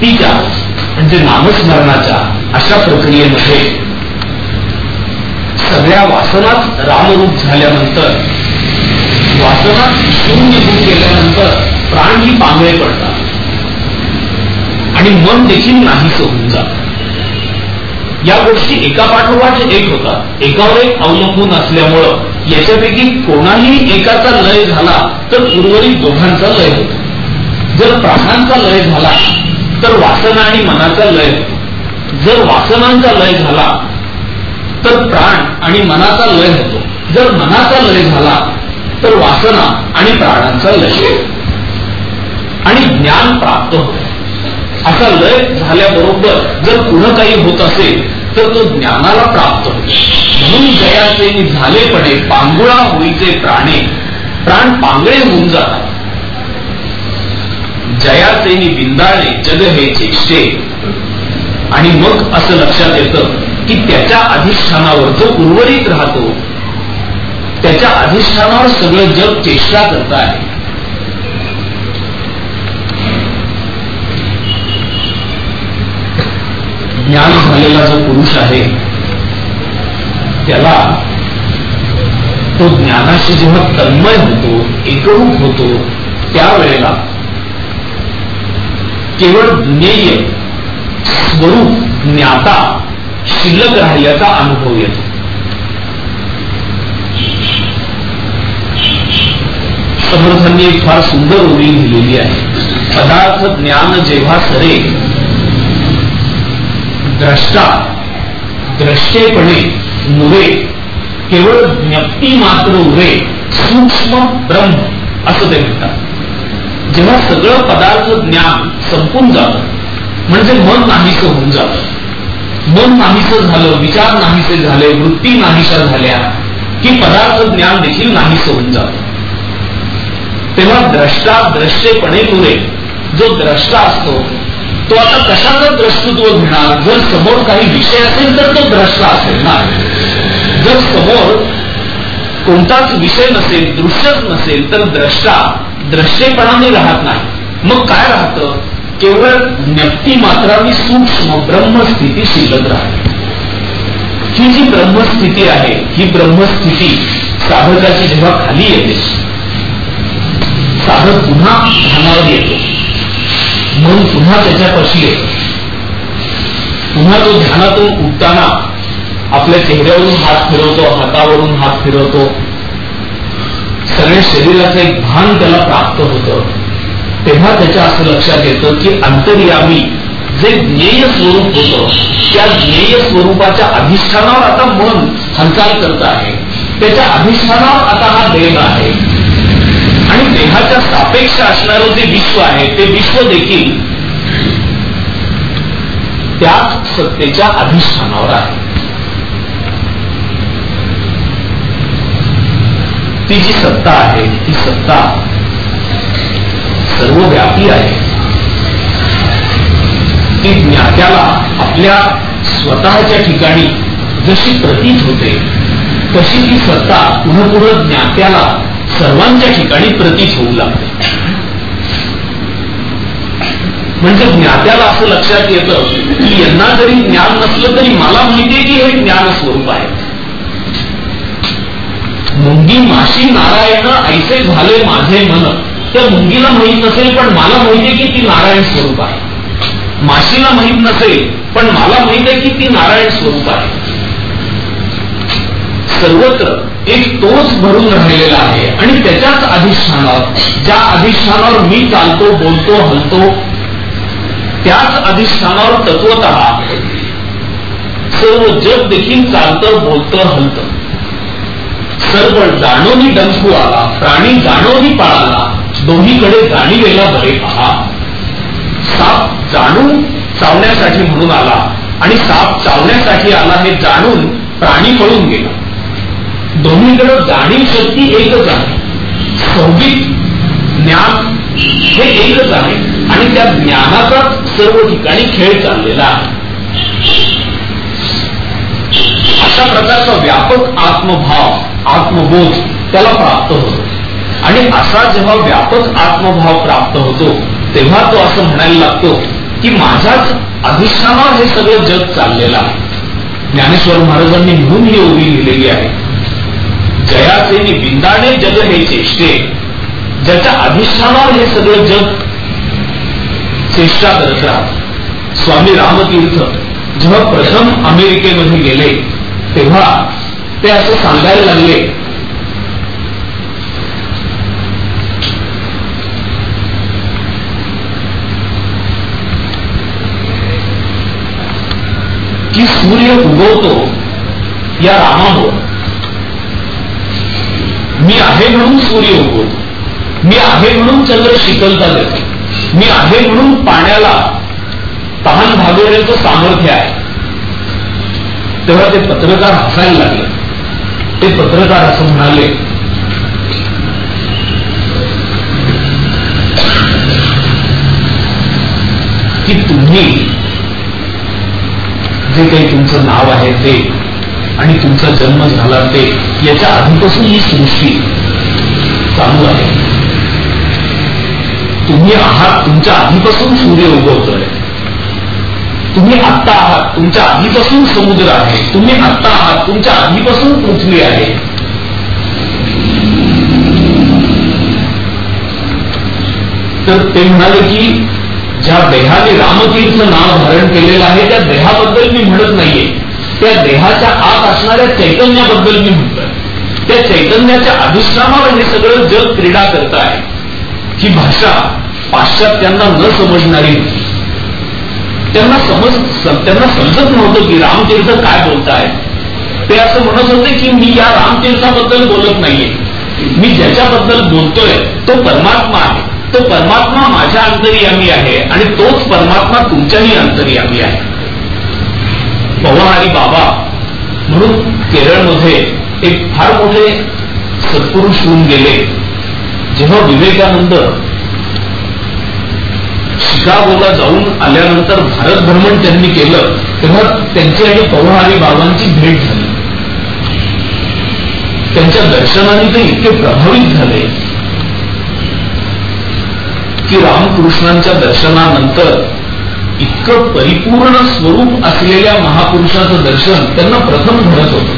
भक्तीच्या म्हणजे नामस्मरणाच्या अशा प्रक्रियेमध्ये सगळ्या वासनात रामरूप झाल्यानंतर, वासनात शून्यभूत केल्यानंतर प्राण ही पांगळे पडतात आणि मन देखील नाहीसं होऊन जात. या गोष्टी एका पाठोपाठ एक होतात, एकावर एक अवलंबून असल्यामुळं याच्यापैकी कोणाही एकाचा लय झाला तर उर्वरित दोघांचा लय होतो. जर प्राणांचा लय झाला तर वासना आणि मनाचा लय होतो. जर वासनांचा लय झाला तर प्राण आणि मनाचा लय होतो. जर मनाचा लय झाला तर वासना आणि प्राणांचा लय होतो आणि ज्ञान प्राप्त होतो. असा लय झाल्याबरोबर जर पुन्हा काही होत असेल तर तो ज्ञानाला प्राप्त होतो. म्हणून जयाचे झालेपणे पांगुळा होईचे प्राणे, प्राण पांगळे होऊन जातात. जयाचे बिंदाळे जग हे चेष्टे. आणि मग असं लक्षात येतं की त्याच्या अधिष्ठानावर जो उर्वरित राहतो त्याच्या अधिष्ठानावर सगळं जग चेष्टा करत आहे. ज्ञान झालेला जो पुरुष आहे त्याला तो ज्ञानाशी जेव्हा तन्मय होतो, एकरूप होतो, त्यावेळेला केवळ ज्ञेय स्वरूप ज्ञाता शिल्लक राहिल्याचा अनुभव येतो. समर्थांनी एक फार सुंदर ओळी लिहिलेली आहे. पदार्थ ज्ञान जेव्हा सरे, द्रष्टा द्रष्टेपणे मुरे, केवळ ज्ञप्ती मात्र उरे, सूक्ष्म ब्रह्म असं ते म्हणतात. जेव्हा सगळं पदार्थ ज्ञान संपून जातं म्हणजे मन नाहीसं होऊन जातं. मन नाहीसं झालं, विचार नाहीसे झाले, वृत्ती नाहीशा झाल्या की पदार्थ ज्ञान देखील नाहीसं होऊन जातं. तेव्हा द्रष्टा द्रष्टेपणे मुरे, जो द्रष्टा असतो तो आता कशाचं द्रष्टृत्व घेणार? जर समोर काही विषय असेल तर तो द्रष्टा असेल ना. जर समोर कोणताच विषय नसेल, दृश्यच नसेल तर द्रष्टा द्रष्टेपणाने राहत नाही. मग काय राहतं? केवळ ज्ञप्ती मात्राने सूक्ष्म ब्रह्मस्थिती शिल्लक राहते. ही जी ब्रह्मस्थिती आहे ही ब्रह्मस्थिती साधकाची जेव्हा खाली येते, साधक पुन्हा ध्यानावर येतो, म्हणून पुन्हा त्याच्यापाशी येतो. पुन्हा तो ध्यानातून उठताना आपल्या चेहऱ्यावरून हात फिरवतो, हातावरून हात फिरवतो, सगळ्या शरीराचं एक भान त्याला प्राप्त होतं. तेव्हा त्याच्या असं लक्षात येतं की अंतर्यामी जे ज्ञेय स्वरूप होतं त्या ज्ञेय स्वरूपाच्या अधिष्ठानावर आता मन हालचाल करत आहे. त्याच्या अधिष्ठानावर आता हा देह आहे आणि देहाच्या सापेक्ष असणारं जे विश्व आहे ते विश्व देखील त्याच सत्तेच्या अधिष्ठानावर आहे. ती जी सत्ता आहे ती सत्ता सर्वव्यापी आहे. ती ज्ञात्याला आपल्या स्वतःच्या ठिकाणी जशी प्रतीत होते तशी ती सत्ता पुढे पुढे ज्ञात्याला सर्वांच्या ठिकाणी प्रतीत होऊ लागते. म्हणजे ज्ञात्याला असं लक्षात येतं की यांना जरी ज्ञान नसलं तरी मला माहितीये की हे ज्ञान स्वरूप आहे. मुंगी माशी नारायण ऐसे झाले माझे मन. त्या मुंगीला माहित नसेल पण मला माहितीये की ती नारायण स्वरूप आहे. माशीला माहित नसेल पण मला माहित आहे की ती नारायण स्वरूप आहे. सर्वत्र एक तोच भरून राहिलेला आहे आणि त्याच्याच अधिष्ठानावर, ज्या अधिष्ठानावर मी चालतो, बोलतो, हलतो, त्याच अधिष्ठानावर तत्वतः सर्व जग देखील चालतं, बोलतं, हलतं. सर्व जाणोनी डंखू आला, प्राणी जाणोनी पळाला, दोन्हीकडे जाणीवेला बरे पहा. साप जाणून चावण्यासाठी म्हणून आला आणि साप चावण्यासाठी आला हे जाणून प्राणी पळून गेला. दोन्हीकडे जाणीव शक्ती एकच आहे. संगीत ज्ञान हे एकच आहे आणि त्या ज्ञानाचाच सर्व ठिकाणी खेळ चाललेला आहे. अशा प्रकारचा व्यापक आत्मभाव, आत्मबोध त्याला प्राप्त होतो आणि असा जेव्हा व्यापक आत्मभाव प्राप्त होतो तेव्हा तो असं म्हणायला लागतो की माझ्याच अधिष्ठानावर हे सगळं जग चाललेलं आहे. ज्ञानेश्वर महाराजांनी म्हणून ही ओवी लिहिलेली आहे, जयाचे नि बिंदाणे जग हे चेष्टे. ज्याच्या अधिष्ठानावर हे सगळं जग चेष्टा करत राहत. स्वामी रामतीर्थ जेव्हा प्रथम अमेरिकेमध्ये गेले तेव्हा ते असं सांगायला लागले की सूर्य उगवतो या रामावर. मी आहे म्हणून सूर्य उगवतो, मी आहे म्हणून चंद्र शीतलता देतो, मी आहे म्हणून पाण्याला तहान भागवण्याचं सामर्थ्य आहे. तेव्हा ते पत्रकार हसायला लागले. ते पत्रकार असं म्हणाले की तुम्ही जे काही तुमचं नाव आहे ते आणि तुमचा जन्म झाला ते याच्या आधीपासून ही सृष्टी चालू आहे. तुम्ही आहात तुमच्या आधीपासून सूर्य उगवतोय, तुम्ही आत्ता आहात तुमच्या आधीपासून समुद्र आहे, तुम्ही आत्ता आहात तुमच्या आधीपासून पृथ्वी आहे. तर ते म्हणाले की ज्या देहाने रामतीर्थ नाव धारण केलेलं आहे त्या देहाबद्दल मी म्हणत नाहीये, त्या देहाच्या आत असणाऱ्या चैतन्याबद्दल मी म्हणतोय. त्या चैतन्याच्या अधिष्ठानावर हे सगळं जग क्रीडा करत आहे. ही भाषा पाश्चात्यांना न समजणारी, त्यांना समजत नव्हतं की रामतीर्थ काय बोलताय. ते असं म्हणत होते की मी या रामतीर्थाबद्दल बोलत नाहीये, मी ज्याच्याबद्दल बोलतोय तो परमात्मा आहे. तो परमात्मा माझ्या अंतर्यामी आहे आणि तोच परमात्मा तुमच्याही अंतर्यामी आहे. पवहारी बाबा म्हणून केरळमध्ये एक फार मोठे सत्पुरुष होऊन गेले. जेव्हा विवेकानंद शिकागोला जाऊन आल्यानंतर भारत भ्रमण त्यांनी केलं तेव्हा त्यांची आणि पवहारी बाबांची भेट झाली. त्यांच्या दर्शनाने ते इतके प्रभावित झाले की रामकृष्णांच्या दर्शनानंतर इतकं परिपूर्ण स्वरूप असलेल्या महापुरुषाचं दर्शन त्यांना प्रथम घडत होतं.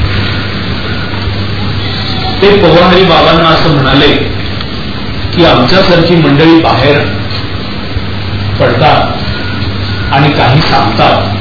ते पवहारी बाबांना असं म्हणाले की आमच्यासारखी मंडळी बाहेर पडतात आणि काही सांगतात,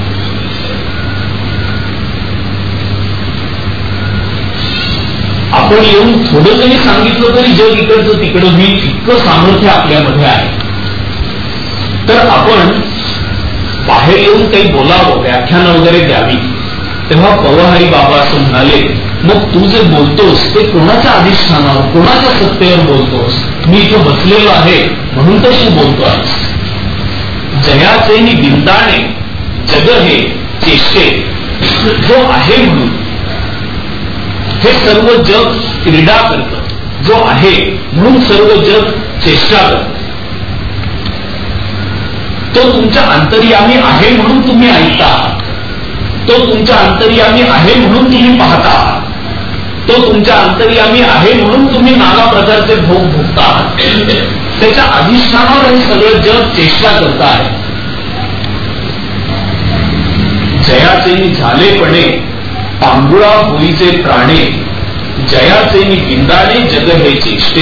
आपण येऊन थोडं जरी सांगितलं तरी जग इकडचं तिकडं होईल, इतकं सामर्थ्य आपल्यामध्ये आहे. तर आपण बाहेर येऊन काही बोलावं, व्याख्यानं वगैरे द्यावी. तेव्हा पवहारी बाबा असं म्हणाले, मग तू जे बोलतोस ते कोणाच्या अधिष्ठानावर, कोणाच्या सत्तेवर बोलतोस? मी इथं बसलेलो आहे म्हणून तर तू बोलतोस. जयाचे नि बिंदाणे जग हे चेष्टे. जो आहे म्हणून हे सर्व जग क्रीडा करतं, जो आहे म्हणून सर्व जग चेष्टा करतं. तो तुमच्या अंतर्यामी आहे म्हणून तुम्ही ऐकता, तो तुमच्या अंतर्यामी आहे म्हणून तुम्ही पाहता, तो तुमच्या अंतर्यामी आहे म्हणून तुम्ही नाना प्रकारचे भोग भोगता. त्याच्या अधिष्ठानावर हे सगळं जग चेष्टा करत आहे. जयाचे झालेपणे पांगुळा होईचे प्राणे, जयाचे बिंदाणे जग हे चेष्टे.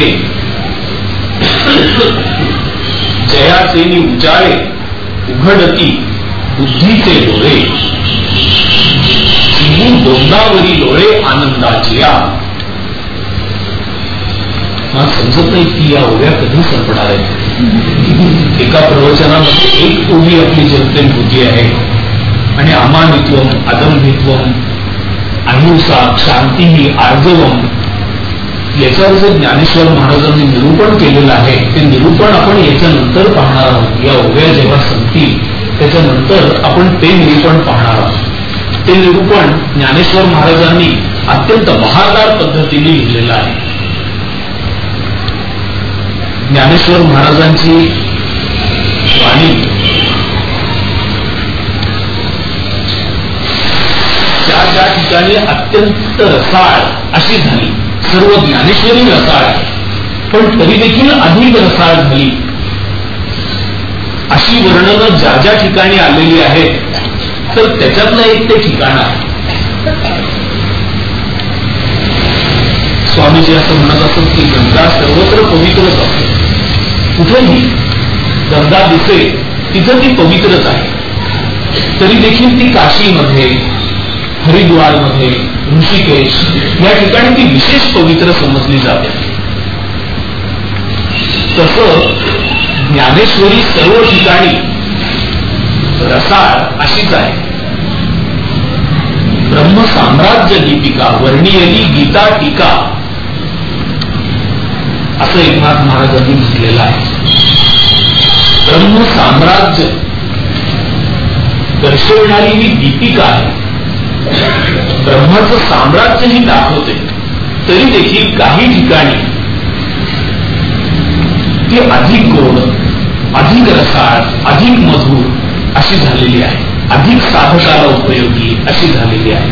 जयाचे उजाळे उघडती बुद्धीचे डोळे, दोंडावरी डोळे आनंदाची. मला समजत नाही की या ओव्या कधी संपणार आहेत. एका प्रवचनामध्ये एक ओवी आपली जगतेल होती आहे आणि अमानित्वम अदंभित्वम अहिंसा शांती आर्जवम याच्यावर जे ज्ञानेश्वर महाराजांनी निरूपण केलेलं आहे ते निरूपण आपण याच्यानंतर पाहणार आहोत. या ओव्या जेव्हा संपतील त्याच्यानंतर आपण ते निरूपण पाहणार आहोत. ते निरूपण ज्ञानेश्वर महाराजांनी अत्यंत बहारदार पद्धतीने लिहिलेलं आहे. ज्ञानेश्वर महाराजांची वाणी त्या ठिकाणी अत्यंत रसाळ अशी झाली. सर्व ज्ञानेश्वरी रसाळ पण तरी देखील अधिक रसाळ झाली. अशा अशी वर्णनं ज्या ज्या ठिकाणी आलेली आहेत तर त्याच्यातलं एक ते ठिकाण आहे. स्वामीजी असं म्हणत असत की गंगा सर्वत्र पवित्रच असते. कुठेही गंगा दिसे तिथं ती पवित्रच आहे. तरी देखील ती काशीमध्ये, हरिद्वारमध्ये, ऋषिकेश या ठिकाणी ती विशेष पवित्र समजली जाते. तसं ज्ञानेश्वरी सर्व ठिकाणी रसाळ अशीच आहे. ब्रह्मसाम्राज्य दीपिका वर्णियली गीता टीका असं एकनाथ महाराजांनी म्हटलेलं आहे. ब्रह्मसाम्राज्य दर्शवणारी ही दीपिका आहे. ब्रह्माचं साम्राज्य ही दाखवते. तरी देखील काही ठिकाणी ती अधिक गोड, अधिक रसाळ, अधिक मधुर अशी झालेली आहे. अधिक साधकाला उपयोगी अशी झालेली आहे.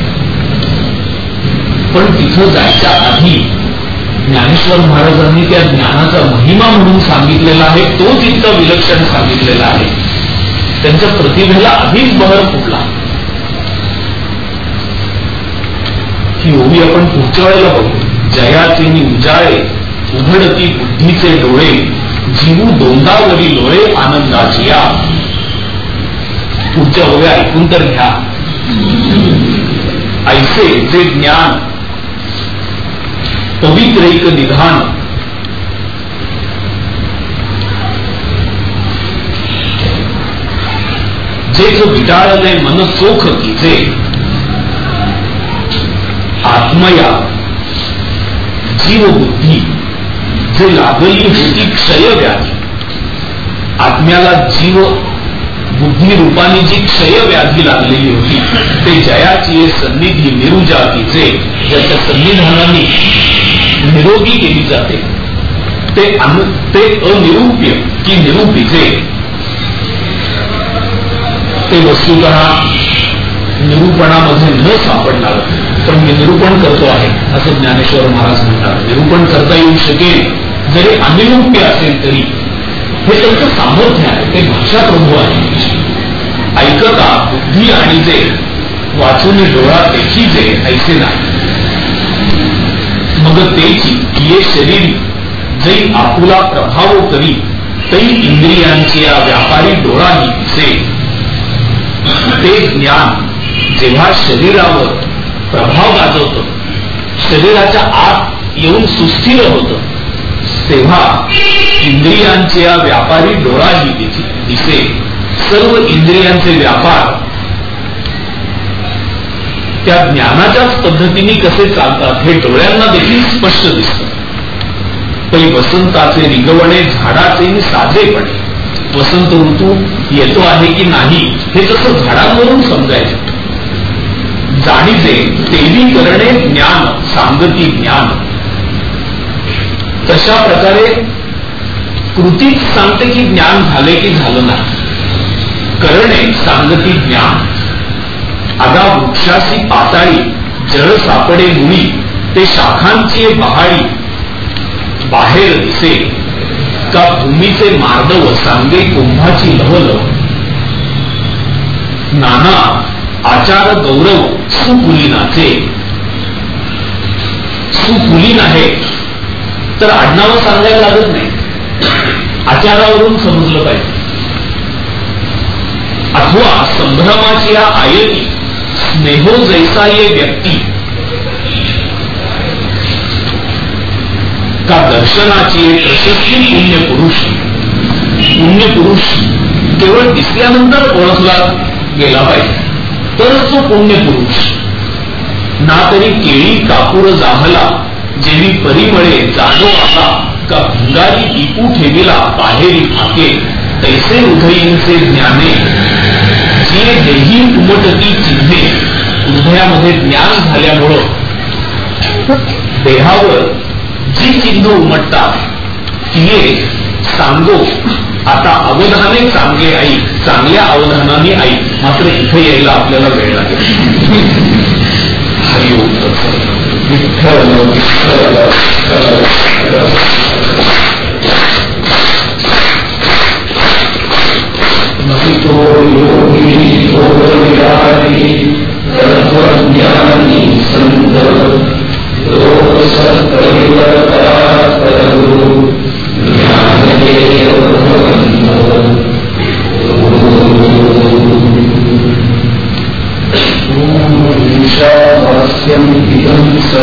पण तिथं जायच्या आधी ज्ञानेश्वर महाराजांनी त्या ज्ञानाचा महिमा म्हणून सांगितलेला आहे. तोच इतका विलक्षण सांगितलेला आहे. त्यांच्या प्रतिभेला अधिक बहर फुटला. ही ओवी आपण पुढच्या वेळेला बघू. जयाचे उजाळे उघडती बुद्धीचे डोळे, जीवू दोंदावरी लोळे आनंदाची या. पुढच्या ओव्या ऐकून तर घ्या. ऐसे जे ज्ञान पवित्रैक निधान, जे जो विटाळले मन चोख कीचे, आत्मया जीव बुद्धी जे लागली होती क्षय व्याधी. आत्म्याला जीव बुद्धी रूपाने जी क्षय व्याधी लागलेली होती ते जयाची सन्निधी निरुजातीचे, ज्याच्या सन्निधानाने निरोगी केली जाते ते अनिरूप्य की निरूपीचे, ते वस्तुतः निरूपणामध्ये न सापडणार. पण मी निरूपण करतो आहे असं ज्ञानेश्वर महाराज म्हणतात. निरूपण करता येऊ शकेल जरी अनिरूप्य असेल तरी हे त्यांचं सामर्थ्य आहे. ते भाषा प्रभू आहे. ऐकता बुद्धी आणि जे वाचून डोळा देखी जे ऐसे नाही. मग तेची ये शरीर जै आपुला प्रभाव करी तै इंद्रियांची या व्यापारी डोळाही दिसे. ते ज्ञान जेव्हा शरीरावर प्रभाव गाजवतं, शरीराच्या आत येऊन सुस्थिर होतं, तेव्हा इंद्रियांच्या व्यापारी डोळाही दिसे. सर्व इंद्रियांचे व्यापार त्या ज्ञानाच्याच पद्धतीने कसे चालतात हे डोळ्यांना देखील स्पष्ट दिसतं. पै वसंताचे रिगवणे झाडाचे साधेपणे. वसंत ऋतू येतो आहे की नाही हे तसं झाडांवरून समजायचं. जाणीचे तेवी करणे ज्ञान सांगती ज्ञान. तशा प्रकारे कृतीच सांगते की ज्ञान झाले की झालं नाही. करणे सांगती ज्ञान. आगा वृक्षाची पाताळी जळ सापडे मुळी ते शाखांची बहाळी बाहेर दिसे. का भूमीचे मार्दव सांगे कुंभाची लवलव. नाना आचार गौरव सुकुलीनाचे. सुकुलीन आहे तर आडनावं सांगायला लागत नाही. आचारावरून समजलं पाहिजे. अथवा संभ्रमाची या आयती स्नेहो जैसा ये व्यक्ती. का दर्शनाची एक प्रशस्ती पुण्यपुरुष. पुण्यपुरुष केवळ दिसल्यानंतर ओळखला गेला पाहिजे तरच तो पुण्यपुरुष. ना तरी केळी कापूर जाहला जेवी परिमळे जाणो आला. का भंगारी टिपू ठेविला बाहेरी फाके तैसे हृदयींचे ज्ञाने. जे देही उमटती चिन्हे. हृदयामध्ये ज्ञान झाल्यामुळं देहावर जी चिन्ह उमटतात ती सांगो. आता अवधाने चांगले आई. चांगल्या अवधानाने आई. मात्र इथे यायला आपल्याला वेळ लागेल. हरिओम विठ्ठल विठ्ठल.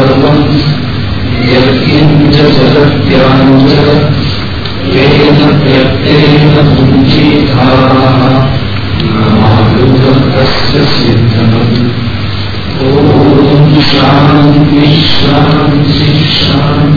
सर्वम् यत्किञ्च जगत्याञ्च येन त्यक्तेन पुञ्जीताः नामायुधस्य सिद्धम्। ॐ शान्ति शान्ति शान्ति।